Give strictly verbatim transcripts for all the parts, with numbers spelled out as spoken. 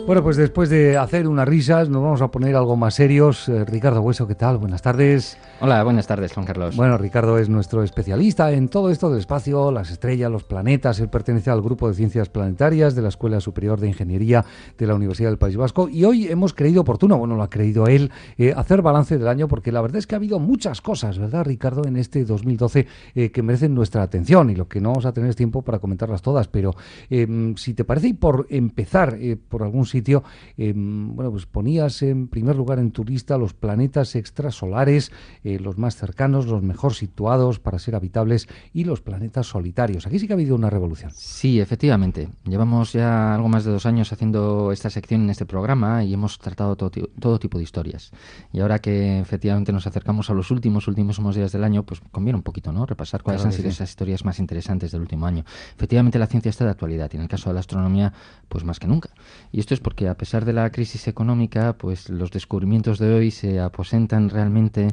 Bueno, pues después de hacer unas risas nos vamos a poner algo más serios. Eh, Ricardo Hueso, ¿qué tal? Buenas tardes. Hola, buenas tardes, Juan Carlos. Bueno, Ricardo es nuestro especialista en todo esto del espacio, las estrellas, los planetas. Él pertenece al grupo de ciencias planetarias de la Escuela Superior de Ingeniería de la Universidad del País Vasco y hoy hemos creído oportuno, bueno, lo ha creído él, eh, hacer balance del año porque la verdad es que ha habido muchas cosas, ¿verdad, Ricardo, en este dos mil doce eh, que merecen nuestra atención y lo que no vamos a tener es tiempo para comentarlas todas, pero eh, si te parece, y por empezar eh, por algún sitio, eh, bueno, pues ponías en primer lugar en tu lista los planetas extrasolares, eh, los más cercanos, los mejor situados para ser habitables y los planetas solitarios. Aquí sí que ha habido una revolución. Sí, efectivamente. Llevamos ya algo más de dos años haciendo esta sección en este programa y hemos tratado todo, todo tipo de historias. Y ahora que efectivamente nos acercamos a los últimos, últimos días del año, pues conviene un poquito, ¿no? Repasar cuáles Claro han sido sí. esas historias más interesantes del último año. Efectivamente, la ciencia está de actualidad y en el caso de la astronomía, pues más que nunca. Y esto es porque a pesar de la crisis económica, pues los descubrimientos de hoy se aposentan realmente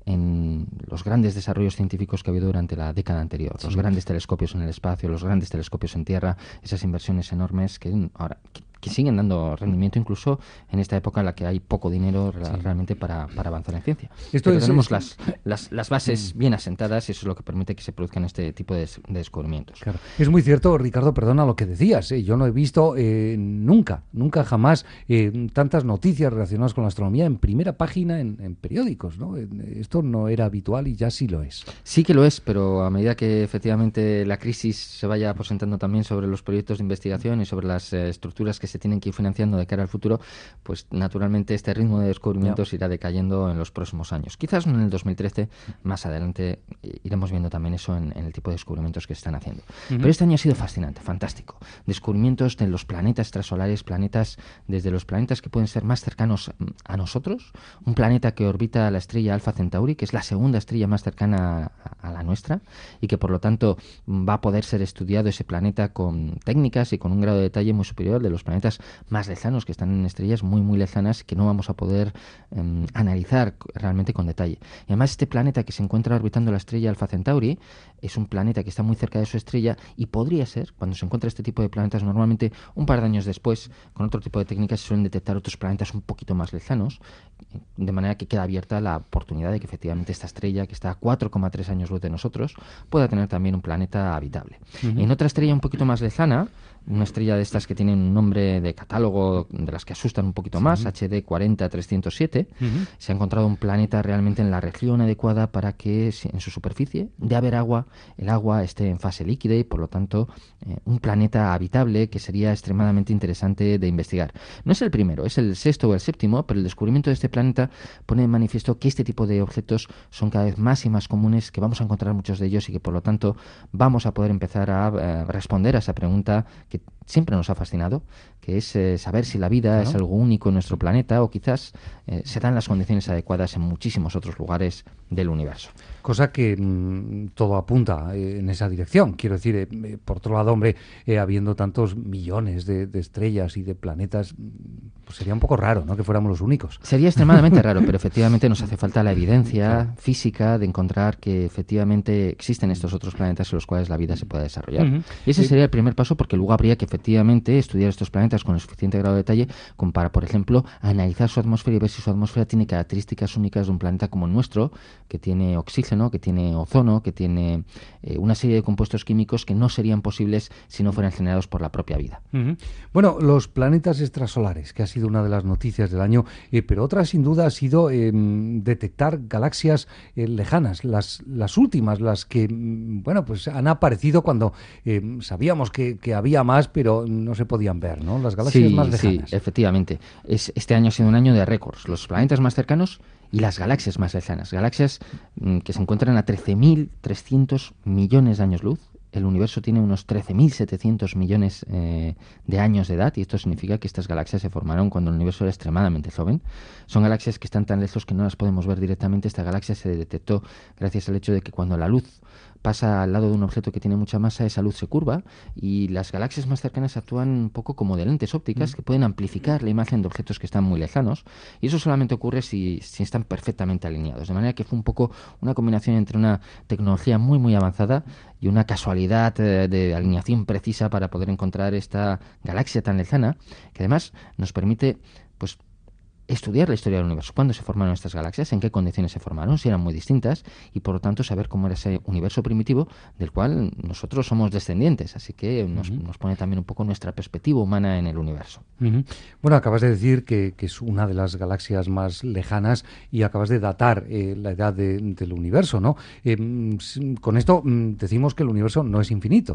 en los grandes desarrollos científicos que ha habido durante la década anterior, sí. Los grandes telescopios en el espacio, los grandes telescopios en tierra, esas inversiones enormes que ahora que, que siguen dando rendimiento incluso en esta época en la que hay poco dinero sí. realmente para, para avanzar en ciencia. Esto Pero es, tenemos es, las, las, las bases bien asentadas y eso es lo que permite que se produzcan este tipo de, de descubrimientos. Claro. Es muy cierto, Ricardo, perdona lo que decías, ¿eh? Yo no he visto eh, nunca, nunca jamás eh, tantas noticias relacionadas con la astronomía en primera página en, en periódicos, ¿no? Esto no era habitual y ya sí lo es. Sí que lo es, pero a medida que efectivamente la crisis se vaya aposentando también sobre los proyectos de investigación y sobre las eh, estructuras que se tienen que ir financiando de cara al futuro, pues naturalmente este ritmo de descubrimientos yeah. irá decayendo en los próximos años. Quizás no en el dos mil trece, más adelante iremos viendo también eso en, en el tipo de descubrimientos que se están haciendo. Uh-huh. Pero este año ha sido fascinante, fantástico. Descubrimientos de los planetas extrasolares, planetas desde los planetas que pueden ser más cercanos a nosotros, un planeta que orbita la estrella Alfa Centauri, que es la segunda estrella más cercana a, a la nuestra y que por lo tanto va a poder ser estudiado ese planeta con técnicas y con un grado de detalle muy superior de los planetas más lejanos que están en estrellas muy muy lejanas que no vamos a poder um, analizar realmente con detalle. Y además este planeta que se encuentra orbitando la estrella Alfa Centauri es un planeta que está muy cerca de su estrella y podría ser, cuando se encuentra este tipo de planetas, normalmente un par de años después, con otro tipo de técnicas se suelen detectar otros planetas un poquito más lejanos, de manera que queda abierta la oportunidad de que efectivamente esta estrella, que está a cuatro coma tres años luz de nosotros, pueda tener también un planeta habitable. Uh-huh. En otra estrella un poquito más lejana, una estrella de estas que tienen un nombre de catálogo, de las que asustan un poquito sí. más, H D cuarenta trescientos siete, uh-huh. se ha encontrado un planeta realmente en la región adecuada para que en su superficie, de haber agua, el agua esté en fase líquida y por lo tanto eh, un planeta habitable que sería extremadamente interesante de investigar. No es el primero, es el sexto o el séptimo, pero el descubrimiento de este planeta pone de manifiesto que este tipo de objetos son cada vez más y más comunes, que vamos a encontrar muchos de ellos y que por lo tanto vamos a poder empezar a eh, responder a esa pregunta que siempre nos ha fascinado, que es eh, saber si la vida claro. es algo único en nuestro planeta o quizás eh, se dan las condiciones adecuadas en muchísimos otros lugares del universo. Cosa que mmm, todo apunta eh, en esa dirección. Quiero decir, eh, por otro lado, hombre, eh, habiendo tantos millones de, de estrellas y de planetas, pues sería un poco raro, ¿no?, que fuéramos los únicos. Sería extremadamente raro, pero efectivamente nos hace falta la evidencia claro. física de encontrar que efectivamente existen estos otros planetas en los cuales la vida se pueda desarrollar. Uh-huh. Y ese sí. sería el primer paso, porque luego habría que efectivamente estudiar estos planetas con el suficiente grado de detalle como para, por ejemplo, analizar su atmósfera y ver si su atmósfera tiene características únicas de un planeta como el nuestro, que tiene oxígeno, que tiene ozono, que tiene eh, una serie de compuestos químicos que no serían posibles si no fueran generados por la propia vida. Uh-huh. Bueno, los planetas extrasolares, que ha sido una de las noticias del año, eh, pero otra sin duda ha sido eh, detectar galaxias eh, lejanas, las, las últimas, las que, bueno, pues han aparecido cuando eh, sabíamos que, que había más, pero no se podían ver, ¿no? Las galaxias sí, más lejanas. Sí, efectivamente. Es, este año ha sido un año de récords. Los planetas más cercanos y las galaxias más lejanas. Galaxias mmm, que se encuentran a trece mil trescientos millones de años luz. El universo tiene unos trece mil setecientos millones eh, de años de edad y esto significa que estas galaxias se formaron cuando el universo era extremadamente joven. Son galaxias que están tan lejos que no las podemos ver directamente. Esta galaxia se detectó gracias al hecho de que cuando la luz pasa al lado de un objeto que tiene mucha masa, esa luz se curva y las galaxias más cercanas actúan un poco como de lentes ópticas que pueden amplificar la imagen de objetos que están muy lejanos, y eso solamente ocurre si, si están perfectamente alineados. De manera que fue un poco una combinación entre una tecnología muy muy avanzada y una casualidad eh, de alineación precisa para poder encontrar esta galaxia tan lejana, que además nos permite pues estudiar la historia del universo, cuándo se formaron estas galaxias, en qué condiciones se formaron, si eran muy distintas, y por lo tanto saber cómo era ese universo primitivo del cual nosotros somos descendientes. Así que nos, uh-huh. nos pone también un poco nuestra perspectiva humana en el universo. Uh-huh. Bueno, acabas de decir que, que es una de las galaxias más lejanas y acabas de datar eh, la edad de, del universo, ¿no? Eh, con esto decimos que el universo no es infinito.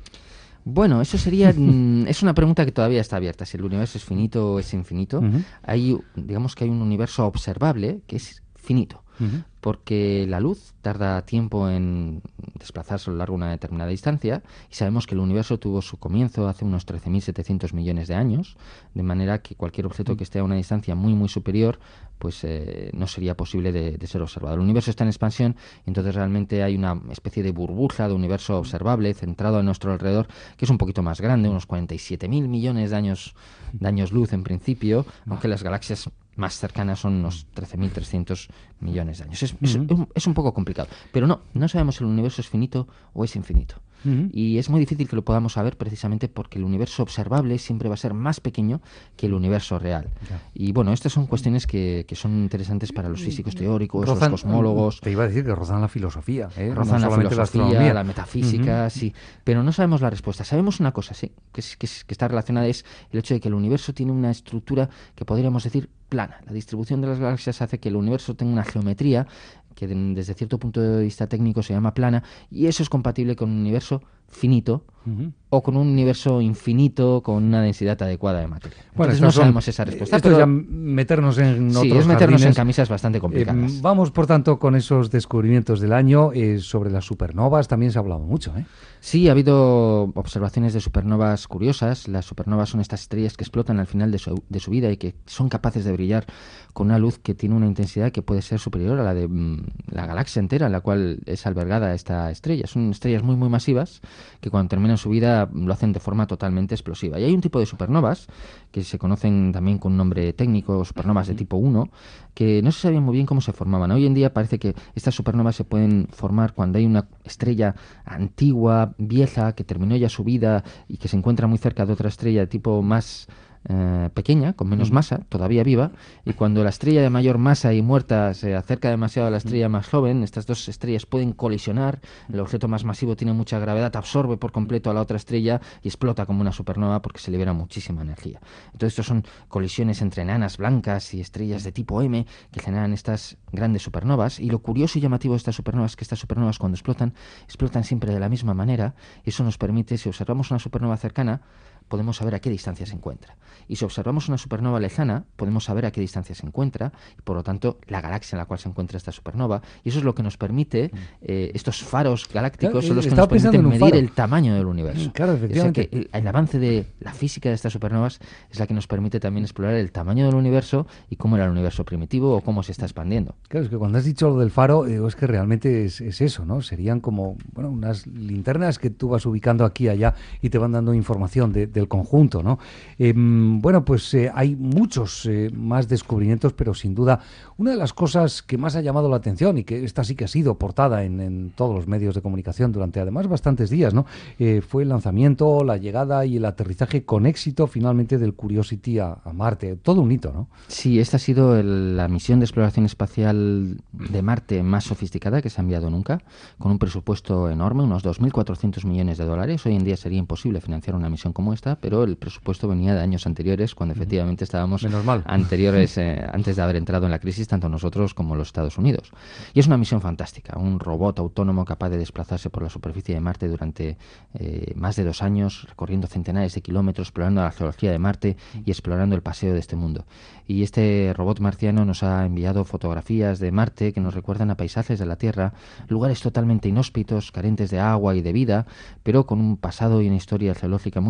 Bueno, eso sería, es una pregunta que todavía está abierta, si el universo es finito o es infinito. Uh-huh. Hay, digamos que hay un universo observable que es finito, uh-huh. porque la luz tarda tiempo en desplazarse a lo largo de una determinada distancia, y sabemos que el universo tuvo su comienzo hace unos trece mil setecientos millones de años, de manera que cualquier objeto que esté a una distancia muy muy superior pues eh, no sería posible de, de ser observado. El universo está en expansión, y entonces realmente hay una especie de burbuja de universo observable centrado a nuestro alrededor, que es un poquito más grande, unos cuarenta y siete mil millones de años, de años luz en principio, aunque las galaxias más cercanas son unos trece mil trescientos millones de años. Es, es, uh-huh. es un poco complicado. Pero no, no sabemos si el universo es finito o es infinito. Uh-huh. Y es muy difícil que lo podamos saber precisamente porque el universo observable siempre va a ser más pequeño que el universo real. Yeah. Y bueno, estas son cuestiones que, que son interesantes para los físicos teóricos, rozan, los cosmólogos. Te iba a decir que rozan la filosofía. ¿eh? Rozan no la filosofía, la, la metafísica, uh-huh. sí. Pero no sabemos la respuesta. Sabemos una cosa, sí, que, es, que, es, que está relacionada, es el hecho de que el universo tiene una estructura que podríamos decir plana. La distribución de las galaxias hace que el universo tenga una geometría que desde cierto punto de vista técnico se llama plana, y eso es compatible con un universo finito uh-huh. o con un universo infinito con una densidad adecuada de materia. Bueno, Entonces no son, sabemos esa respuesta. Esto pero, es ya meternos en otros sí, es meternos jardines. en camisas bastante complicadas. Eh, vamos, por tanto, con esos descubrimientos del año. Eh, sobre las supernovas también se ha hablado mucho, ¿eh? Sí, ha habido observaciones de supernovas curiosas. Las supernovas son estas estrellas que explotan al final de su, de su vida y que son capaces de brillar con una luz que tiene una intensidad que puede ser superior a la de mmm, la galaxia entera en la cual es albergada esta estrella. Son estrellas muy muy masivas que cuando terminan su vida lo hacen de forma totalmente explosiva. Y hay un tipo de supernovas que se conocen también con un nombre técnico, supernovas de tipo uno, que no se sabía muy bien cómo se formaban. Hoy en día parece que estas supernovas se pueden formar cuando hay una estrella antigua, vieja, que terminó ya su vida y que se encuentra muy cerca de otra estrella de tipo más eh, pequeña, con menos masa, todavía viva, y cuando la estrella de mayor masa y muerta se acerca demasiado a la estrella más joven, estas dos estrellas pueden colisionar, el objeto más masivo tiene mucha gravedad, absorbe por completo a la otra estrella y explota como una supernova porque se libera muchísima energía. Entonces estos son colisiones entre enanas blancas y estrellas de tipo M que generan estas grandes supernovas, y lo curioso y llamativo de estas supernovas es que estas supernovas cuando explotan, explotan siempre de la misma manera. Eso nos permite, si observamos una supernova cercana, podemos saber a qué distancia se encuentra. Y si observamos una supernova lejana, podemos saber a qué distancia se encuentra, y por lo tanto la galaxia en la cual se encuentra esta supernova. Y eso es lo que nos permite, eh, estos faros galácticos claro, son los que nos permiten medir faro. el tamaño del universo. Claro, efectivamente. O sea que el, el avance de la física de estas supernovas es la que nos permite también explorar el tamaño del universo y cómo era el universo primitivo o cómo se está expandiendo. Claro, es que cuando has dicho lo del faro, eh, es que realmente es, es eso, ¿no? Serían como bueno, unas linternas que tú vas ubicando aquí y allá y te van dando información de, del conjunto, ¿no? Eh, bueno, pues eh, hay muchos eh, más descubrimientos, pero sin duda una de las cosas que más ha llamado la atención y que esta sí que ha sido portada en, en todos los medios de comunicación durante además bastantes días, ¿no? Eh, fue el lanzamiento, la llegada y el aterrizaje con éxito finalmente del Curiosity a, a Marte. Todo un hito, ¿no? Sí, esta ha sido el, la misión de exploración espacial de Marte más sofisticada que se ha enviado nunca, con un presupuesto enorme, unos dos mil cuatrocientos millones de dólares. Hoy en día sería imposible financiar una misión como esta, pero el presupuesto venía de años anteriores, cuando efectivamente estábamos anteriores, eh, antes de haber entrado en la crisis, tanto nosotros como los Estados Unidos. Y es una misión fantástica, un robot autónomo capaz de desplazarse por la superficie de Marte durante eh, más de dos años, recorriendo centenares de kilómetros, explorando la geología de Marte y explorando el paseo de este mundo. Y este robot marciano nos ha enviado fotografías de Marte que nos recuerdan a paisajes de la Tierra, lugares totalmente inhóspitos, carentes de agua y de vida, pero con un pasado y una historia geológica muy muy interesante,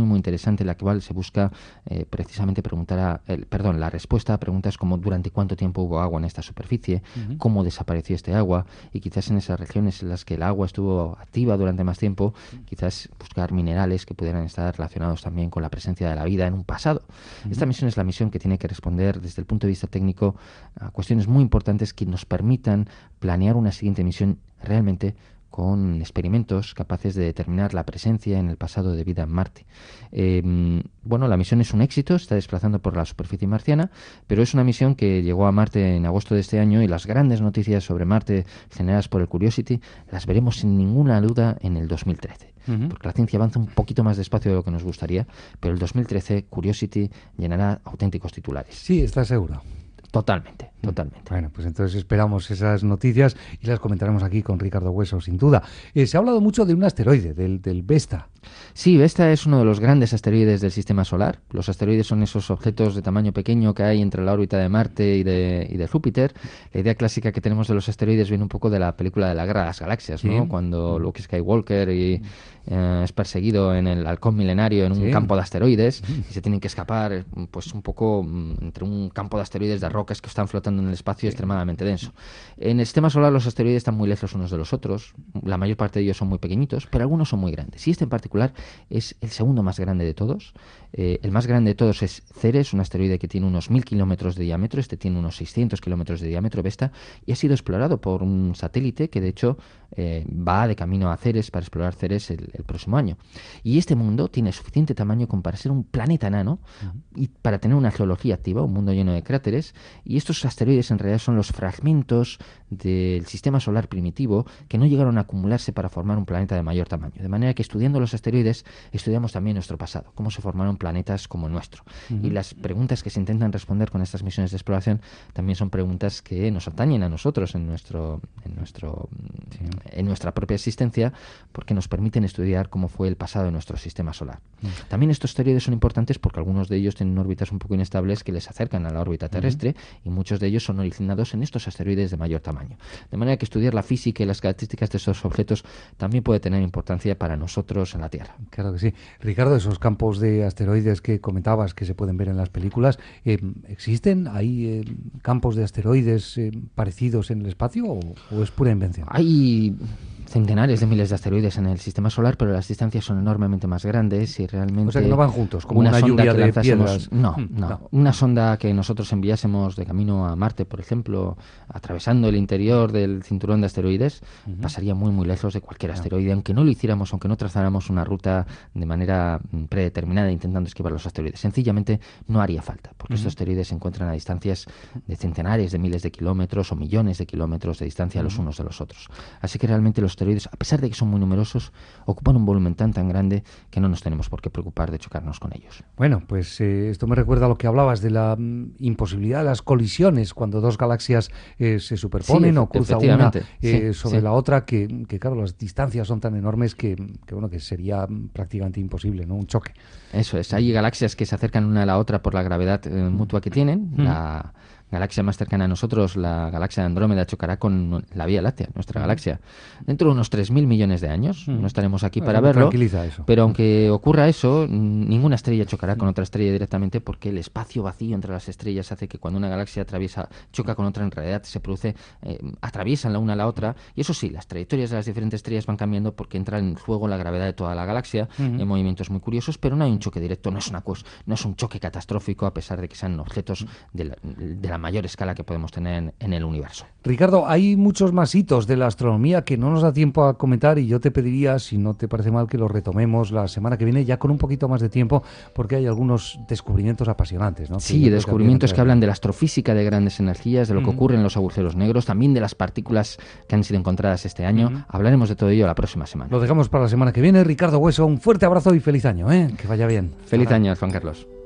interesante en la cual se busca eh, precisamente preguntar a, el, perdón, la respuesta a preguntas como durante cuánto tiempo hubo agua en esta superficie, uh-huh. cómo desapareció este agua, y quizás en esas regiones en las que el agua estuvo activa durante más tiempo, uh-huh. quizás buscar minerales que pudieran estar relacionados también con la presencia de la vida en un pasado. Uh-huh. Esta misión es la misión que tiene que responder desde el punto de vista técnico a cuestiones muy importantes que nos permitan planear una siguiente misión realmente con experimentos capaces de determinar la presencia en el pasado de vida en Marte. Eh, bueno, la misión es un éxito, está desplazando por la superficie marciana, pero es una misión que llegó a Marte en agosto de este año, y las grandes noticias sobre Marte generadas por el Curiosity las veremos sin ninguna duda en el dos mil trece. Uh-huh. Porque la ciencia avanza un poquito más despacio de lo que nos gustaría, pero el dos mil trece Curiosity llenará auténticos titulares. Sí, ¿estás seguro? Totalmente, totalmente. Bueno, pues entonces esperamos esas noticias y las comentaremos aquí con Ricardo Hueso, sin duda. Eh, se ha hablado mucho de un asteroide, del, del Vesta. Sí, Vesta es uno de los grandes asteroides del Sistema Solar. Los asteroides son esos objetos de tamaño pequeño que hay entre la órbita de Marte y de, y de Júpiter. La idea clásica que tenemos de los asteroides viene un poco de la película de la Guerra de las Galaxias, ¿no? Sí. Cuando Luke Skywalker y, eh, es perseguido en el halcón milenario en un sí. campo de asteroides y se tienen que escapar, pues un poco entre un campo de asteroides de rocas que están flotando en el espacio sí. extremadamente denso. En el Sistema Solar los asteroides están muy lejos unos de los otros. La mayor parte de ellos son muy pequeñitos, pero algunos son muy grandes. Y este en particular es el segundo más grande de todos. Eh, el más grande de todos es Ceres, un asteroide que tiene unos mil kilómetros de diámetro. Este tiene unos seiscientos kilómetros de diámetro, Vesta, y ha sido explorado por un satélite que de hecho eh, va de camino a Ceres para explorar Ceres el, el próximo año. Y este mundo tiene suficiente tamaño como para ser un planeta enano uh-huh. y para tener una geología activa, un mundo lleno de cráteres. Y estos asteroides en realidad son los fragmentos del sistema solar primitivo que no llegaron a acumularse para formar un planeta de mayor tamaño. De manera que estudiando los asteroides estudiamos también nuestro pasado, cómo se formaron planetas como el nuestro. Uh-huh. Y las preguntas que se intentan responder con estas misiones de exploración también son preguntas que nos atañen a nosotros en nuestro, en nuestro, sí. en nuestra propia existencia, porque nos permiten estudiar cómo fue el pasado de nuestro sistema solar. Uh-huh. También estos asteroides son importantes porque algunos de ellos tienen órbitas un poco inestables que les acercan a la órbita terrestre, uh-huh. y muchos de ellos son originados en estos asteroides de mayor tamaño. De manera que estudiar la física y las características de estos objetos también puede tener importancia para nosotros en la Tierra. Claro que sí. Ricardo, esos campos de asteroides que comentabas que se pueden ver en las películas, eh, ¿existen? ¿Hay eh, campos de asteroides eh, parecidos en el espacio o, o es pura invención? Hay centenares de miles de asteroides en el sistema solar, pero las distancias son enormemente más grandes y realmente... O sea que no van juntos, como una, una lluvia de piedras. No, no, no. Una sonda que nosotros enviásemos de camino a Marte, por ejemplo, atravesando el interior del cinturón de asteroides, uh-huh. pasaría muy, muy lejos de cualquier no. asteroide, aunque no lo hiciéramos, aunque no trazáramos una ruta de manera predeterminada intentando esquivar los asteroides. Sencillamente no haría falta, porque uh-huh. estos asteroides se encuentran a distancias de centenares de miles de kilómetros o millones de kilómetros de distancia uh-huh. los unos de los otros. Así que realmente los asteroides, a pesar de que son muy numerosos, ocupan un volumen tan tan grande que no nos tenemos por qué preocupar de chocarnos con ellos. Bueno, pues eh, esto me recuerda a lo que hablabas de la mm, imposibilidad de las colisiones cuando dos galaxias eh, se superponen sí, o cruza una eh, sí, sobre sí. la otra, que, que claro, las distancias son tan enormes que, que bueno que sería prácticamente imposible, ¿no? Un choque. Eso es, hay galaxias que se acercan una a la otra por la gravedad eh, mutua que tienen. Mm. La galaxia más cercana a nosotros, la galaxia de Andrómeda, chocará con la Vía Láctea, nuestra uh-huh. galaxia. Dentro de unos tres mil millones de años, uh-huh. no estaremos aquí bueno, para verlo, eso. Pero aunque ocurra eso, ninguna estrella chocará uh-huh. con otra estrella directamente, porque el espacio vacío entre las estrellas hace que cuando una galaxia atraviesa, choca con otra, en realidad se produce, eh, atraviesan la una a la otra, y eso sí, las trayectorias de las diferentes estrellas van cambiando porque entra en juego la gravedad de toda la galaxia, uh-huh. en movimientos muy curiosos, pero no hay un choque directo, no es una cosa, no es un choque catastrófico, a pesar de que sean objetos de la, de la mayor escala que podemos tener en, en el universo. Ricardo, hay muchos más hitos de la astronomía que no nos da tiempo a comentar, y yo te pediría, si no te parece mal, que los retomemos la semana que viene ya con un poquito más de tiempo, porque hay algunos descubrimientos apasionantes, ¿no? Sí, descubrimientos que, que hablan de la astrofísica de grandes energías, de lo que uh-huh. ocurre en los agujeros negros, también de las partículas que han sido encontradas este año. Uh-huh. Hablaremos de todo ello la próxima semana. Lo dejamos para la semana que viene. Ricardo Hueso, un fuerte abrazo y feliz año, ¿eh? Que vaya bien. Feliz Ahora. año, Juan Carlos.